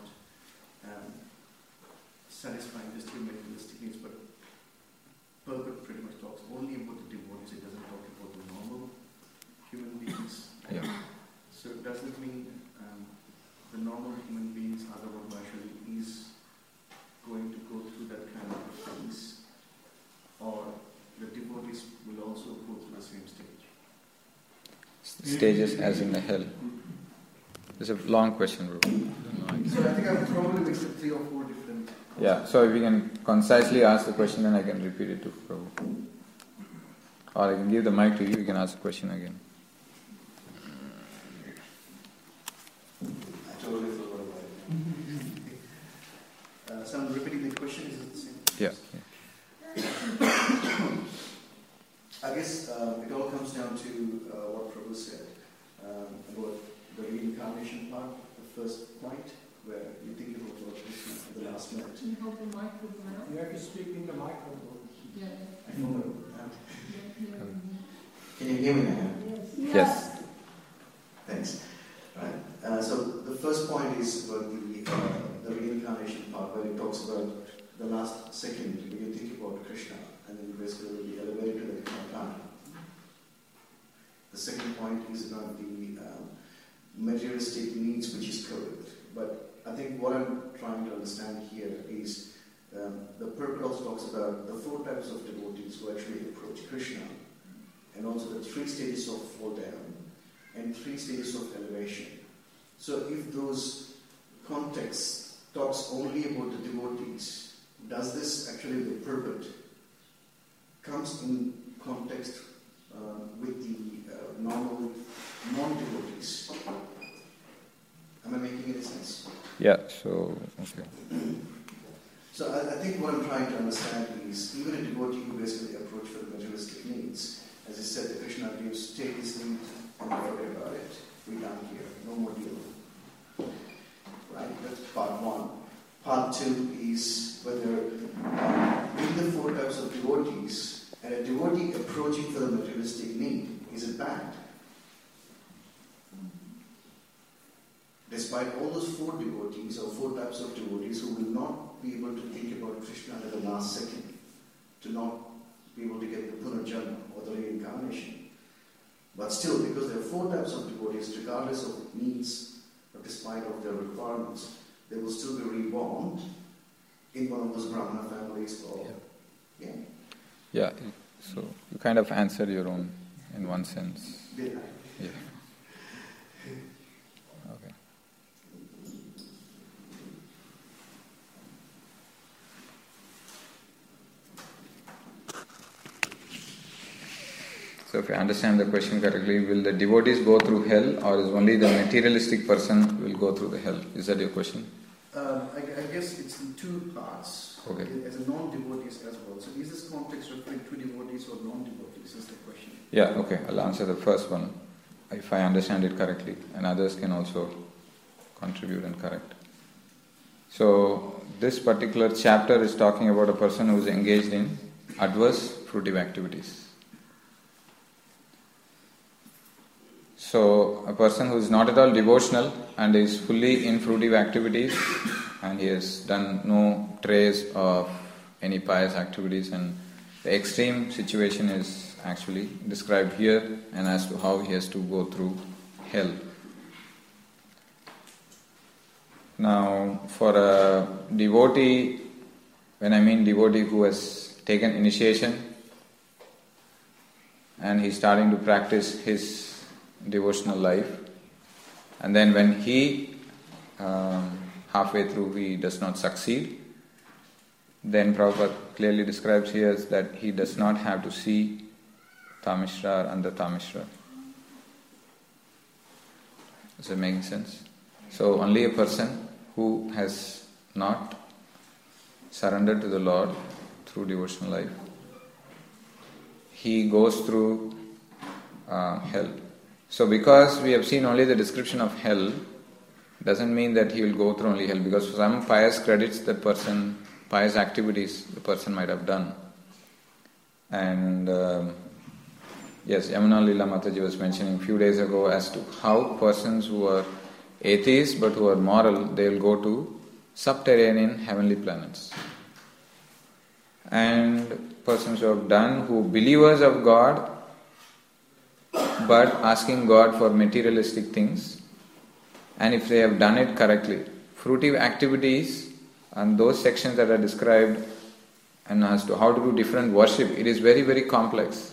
satisfying just your materialistic needs, but Purport pretty much talks only about the devotees, it doesn't talk about the normal human beings. Yeah. So does it mean the normal human beings are the one who actually is going to go through that kind of things, or the devotees will also go through the same stage? Stages as in the hell. It's a long question, bro. So I think I've probably mixed up 3 or 4 different. Yeah, so if you can concisely ask the question, then I can repeat it to Prabhu. Or I can give the mic to you, you can ask the question again. I totally forgot about it. So I'm repeating the question, is it the same? Yeah. I guess it all comes down to what Prabhu said about the reincarnation part, the first point, where you think about Lord Krishna at the last minute. Can you hold the microphone out? You have to speak in the microphone. Yeah. I forgot. Yeah. Can you hear me now? Yes. Thanks. Right. So the first point is about the reincarnation part, where it talks about the last second when you think about Krishna, and then basically will be elevated to the Krishna plan. The second point is about the materialistic needs, which is correct. But I think what I'm trying to understand here is The purport also talks about the 4 types of devotees who actually approach Krishna, and also the 3 stages of fall down and 3 stages of elevation. So if those contexts talks only about the devotees, does this actually, the purport comes in context with the normal non-devotees? Am I making any sense? Yeah, so, okay. So I think what I'm trying to understand is, even a devotee who basically approach for the materialistic needs, as I said, the Krishna gives, take this need and forget about it. We're done here, no more deal. Right? That's part 1. Part 2 is whether in the 4 types of devotees, and a devotee approaching for the materialistic need, is it bad? Despite all those 4 devotees or 4 types of devotees who will not be able to think about Krishna at the last second, to not be able to get the Punarjanma or the reincarnation. But still, because there are 4 types of devotees, regardless of needs or despite of their requirements, they will still be reborn in one of those Brahmana families or... Yeah. Yeah, so you kind of answered your own in one sense. Did I? Yeah. Okay. So if I understand the question correctly, will the devotees go through hell, or is only the materialistic person will go through the hell? Is that your question? I guess it's in 2 parts. Okay. As a non-devotees as well. So is this context referring to devotees or non-devotees is the question? Yeah, okay. I'll answer the first one, if I understand it correctly, and others can also contribute and correct. So this particular chapter is talking about a person who is engaged in adverse fruitive activities. So a person who is not at all devotional and is fully in fruitive activities, and he has done no trace of any pious activities, and the extreme situation is actually described here, and as to how he has to go through hell. Now, for a devotee, when I mean devotee who has taken initiation and he's starting to practice his devotional life, and then when he halfway through he does not succeed, then Prabhupada clearly describes here that he does not have to see Tamishra or under Tamishra. Is it making sense? So only a person who has not surrendered to the Lord through devotional life, he goes through hell. So because we have seen only the description of hell, doesn't mean that he will go through only hell, because some pious credits that person, pious activities the person might have done. And yes, Yamuna Lila Mataji was mentioning a few days ago as to how persons who are atheists but who are moral, they will go to subterranean heavenly planets. And persons who have done, who believers of God, but asking God for materialistic things, and if they have done it correctly, fruitive activities and those sections that are described, and as to how to do different worship, it is very, very complex.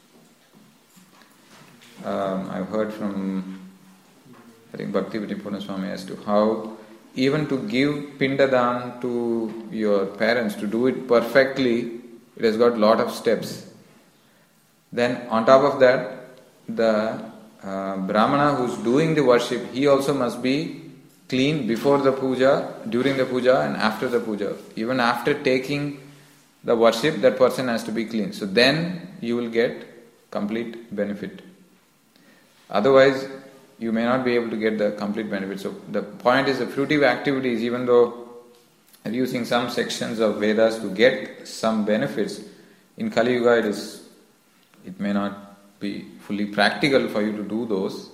I've heard from, I think, Bhaktivedanta Swami as to how even to give pindadan to your parents, to do it perfectly, it has got a lot of steps. Then on top of that, the Brahmana who is doing the worship, he also must be clean before the puja, during the puja and after the puja. Even after taking the worship, that person has to be clean. So then you will get complete benefit. Otherwise, you may not be able to get the complete benefit. So the point is the fruitive activities, even though using some sections of Vedas to get some benefits, in Kali Yuga it may not be fully practical for you to do those.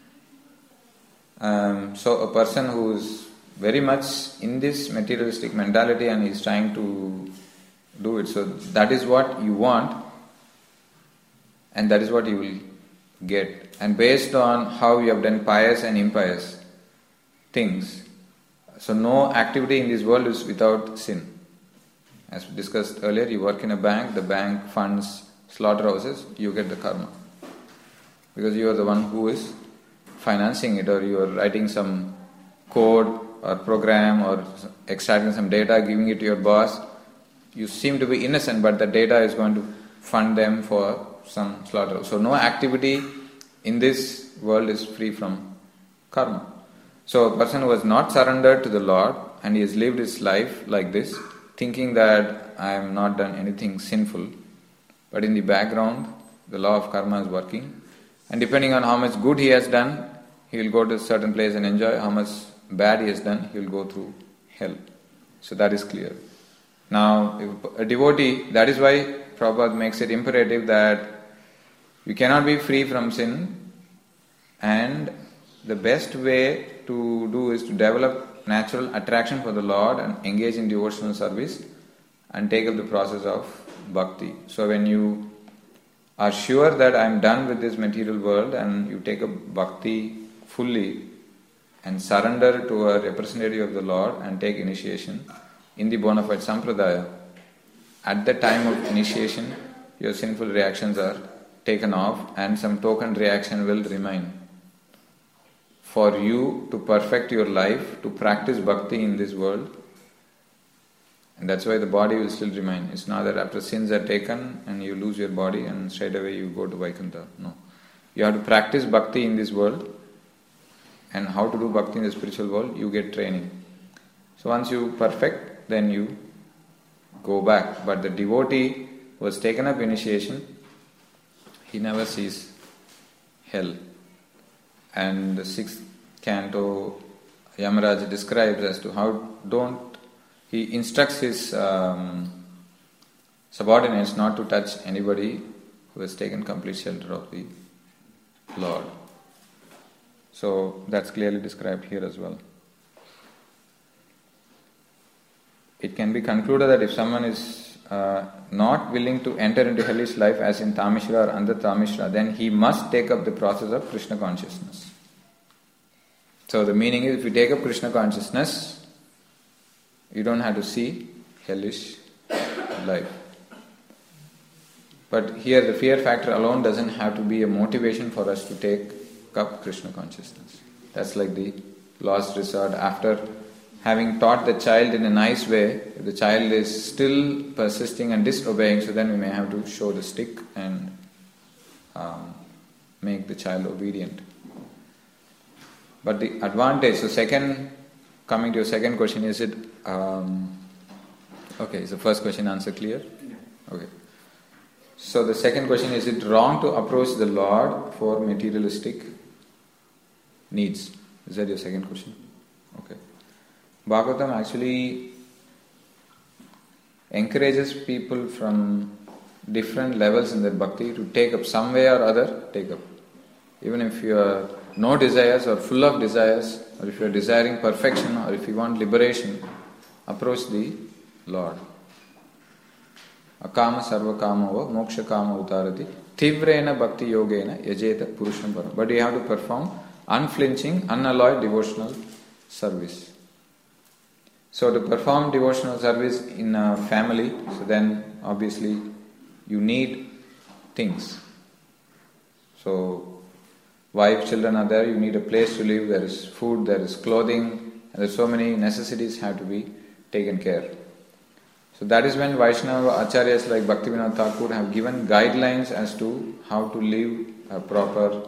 So a person who is very much in this materialistic mentality and is trying to do it, so that is what you want and that is what you will get. And based on how you have done pious and impious things, so no activity in this world is without sin. As we discussed earlier, you work in a bank, the bank funds slaughterhouses, you get the karma. Because you are the one who is financing it, or you are writing some code or program or extracting some data, giving it to your boss. You seem to be innocent, but the data is going to fund them for some slaughter. So no activity in this world is free from karma. So a person who has not surrendered to the Lord and he has lived his life like this, thinking that I have not done anything sinful, but in the background the law of karma is working, and depending on how much good he has done, he will go to a certain place and enjoy. How much bad he has done, he will go through hell. So that is clear. Now, if a devotee, that is why Prabhupada makes it imperative that you cannot be free from sin, and the best way to do is to develop natural attraction for the Lord and engage in devotional service and take up the process of bhakti. So when you are sure that I am done with this material world and you take up bhakti fully and surrender to a representative of the Lord and take initiation in the bona fide sampradaya, at the time of initiation your sinful reactions are taken off and some token reaction will remain. For you to perfect your life, to practice bhakti in this world, and that's why the body will still remain. It's not that after sins are taken and you lose your body and straight away you go to Vaikuntha. No. You have to practice bhakti in this world, and how to do bhakti in the spiritual world, you get training. So once you perfect, then you go back. But the devotee who has taken up initiation, he never sees hell. And the 6th canto, Yamaraja describes as to how he instructs his subordinates not to touch anybody who has taken complete shelter of the Lord. So that's clearly described here as well. It can be concluded that if someone is not willing to enter into hellish life as in Tamishra or under Tamishra, then he must take up the process of Krishna consciousness. So the meaning is, if you take up Krishna consciousness, you don't have to see hellish life. But here the fear factor alone doesn't have to be a motivation for us to take up Krishna consciousness. That's like the last resort. After having taught the child in a nice way, if the child is still persisting and disobeying, so then we may have to show the stick and make the child obedient. But the advantage, so coming to your second question, is it, okay, is the first question answer clear? Okay. So the second question, is it wrong to approach the Lord for materialistic needs? Is that your second question? Okay. Bhagavatam actually encourages people from different levels in their bhakti to take up some way or other, take up. Even if you are no desires or full of desires, or if you are desiring perfection, or if you want liberation, approach the Lord. Akama sarva kamava moksha kama utarati tivrena bhakti yogena yajeta purusham param. But you have to perform unflinching, unalloyed devotional service. So to perform devotional service in a family, so then obviously you need things. So wife, children are there, you need a place to live, there is food, there is clothing, and there are so many necessities have to be taken care. So that is when Vaishnava Acharyas like Bhaktivinoda Thakur have given guidelines as to how to live a proper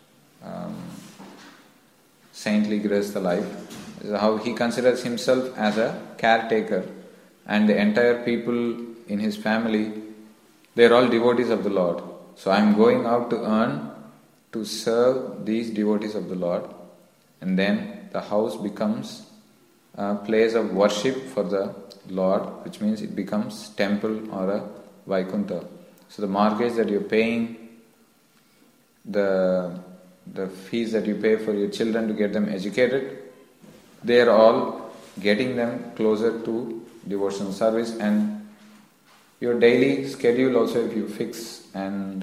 saintly grihastha life. How he considers himself as a caretaker, and the entire people in his family, they are all devotees of the Lord. So I am going out to earn to serve these devotees of the Lord, and then the house becomes a place of worship for the Lord, which means it becomes temple or a Vaikuntha. So the mortgage that you're paying, the fees that you pay for your children to get them educated, they are all getting them closer to devotional service. And your daily schedule also, if you fix and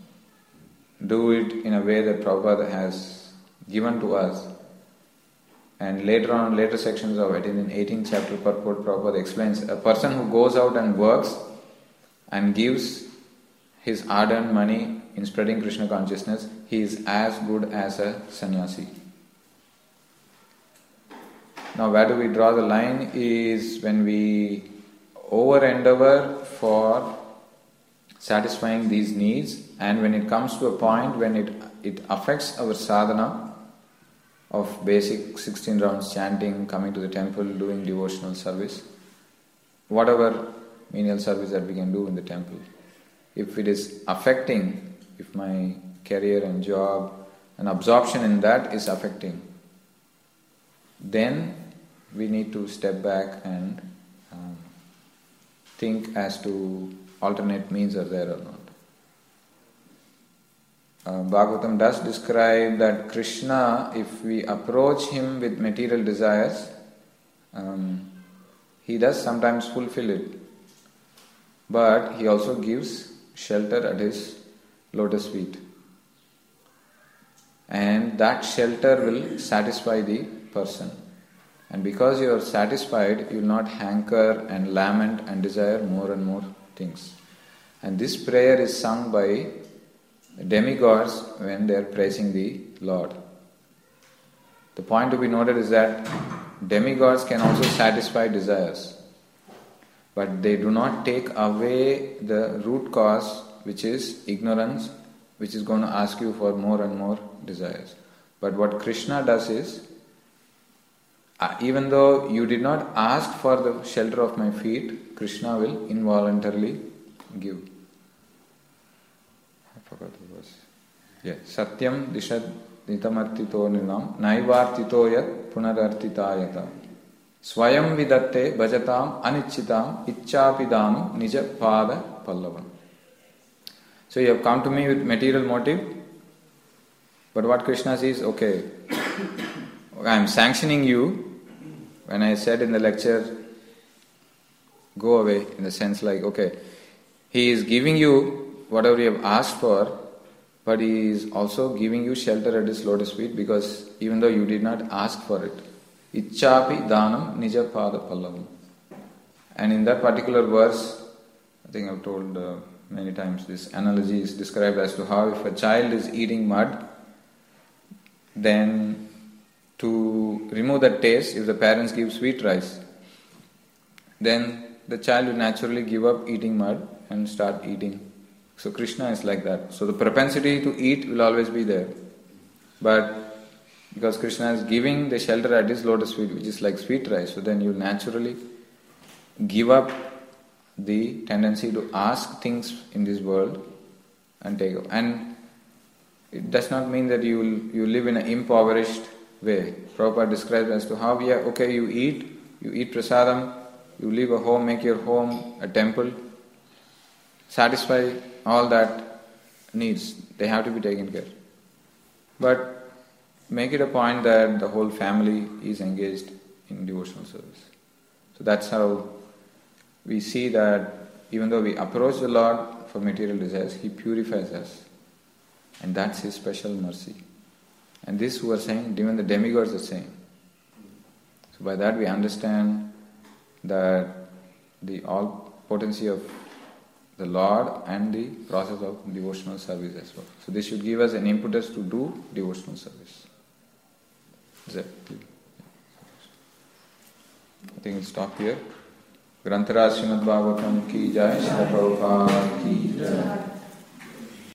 do it in a way that Prabhupada has given to us, And later sections of it, in 18th chapter, purport, Prabhupada explains, a person who goes out and works and gives his hard-earned money in spreading Krishna consciousness, he is as good as a sannyasi. Now, where do we draw the line is when we over-endeavor for satisfying these needs, and when it comes to a point when it affects our sadhana of basic 16 rounds chanting, coming to the temple, doing devotional service, whatever menial service that we can do in the temple. If it is affecting, if my career and job and absorption in that is affecting, then we need to step back and think as to alternate means are there or not. Bhagavatam does describe that Krishna, if we approach him with material desires, he does sometimes fulfill it. But he also gives shelter at his lotus feet. And that shelter will satisfy the person. And because you are satisfied, you will not hanker and lament and desire more and more things. And this prayer is sung by demigods when they are praising the Lord. The point to be noted is that demigods can also satisfy desires, but they do not take away the root cause, which is ignorance, which is going to ask you for more and more desires. But what Krishna does is, even though you did not ask for the shelter of my feet, Krishna will involuntarily give. I forgot the verse. Yeah. Satyam dishad nitamartito nirnam naivartito yat punarartitayata swayam vidatte bhajatam anichitam ichchapidam nija pada pallavam. So you have come to me with material motive, but what Krishna says, okay, I am sanctioning you. When I said in the lecture, go away, in the sense like, okay, he is giving you whatever you have asked for, but he is also giving you shelter at his lotus feet, because even though you did not ask for it. Ichchapi dhanam nija pada pallavam. And in that particular verse, I think I've told many times, this analogy is described as to how if a child is eating mud, then to remove that taste, if the parents give sweet rice, then the child will naturally give up eating mud and start eating. So Krishna is like that. So the propensity to eat will always be there. But because Krishna is giving the shelter at his lotus feet, which is like sweet rice, so then you will naturally give up the tendency to ask things in this world and take up. And it does not mean that you live in an impoverished way. Prabhupada describes as to how you eat prasadam, you leave a home, make your home a temple, satisfy all that needs. They have to be taken care. But make it a point that the whole family is engaged in devotional service. So that's how we see that even though we approach the Lord for material desires, He purifies us. And that's His special mercy. And this we are saying, even the demigods are saying. So by that we understand that the all potency of the Lord and the process of devotional service as well. So this should give us an impetus to do devotional service. Is that clear? I think we'll stop here. Grantaraj Srimad Bhagavatam ki jai, Srila Prabhupada ki jai.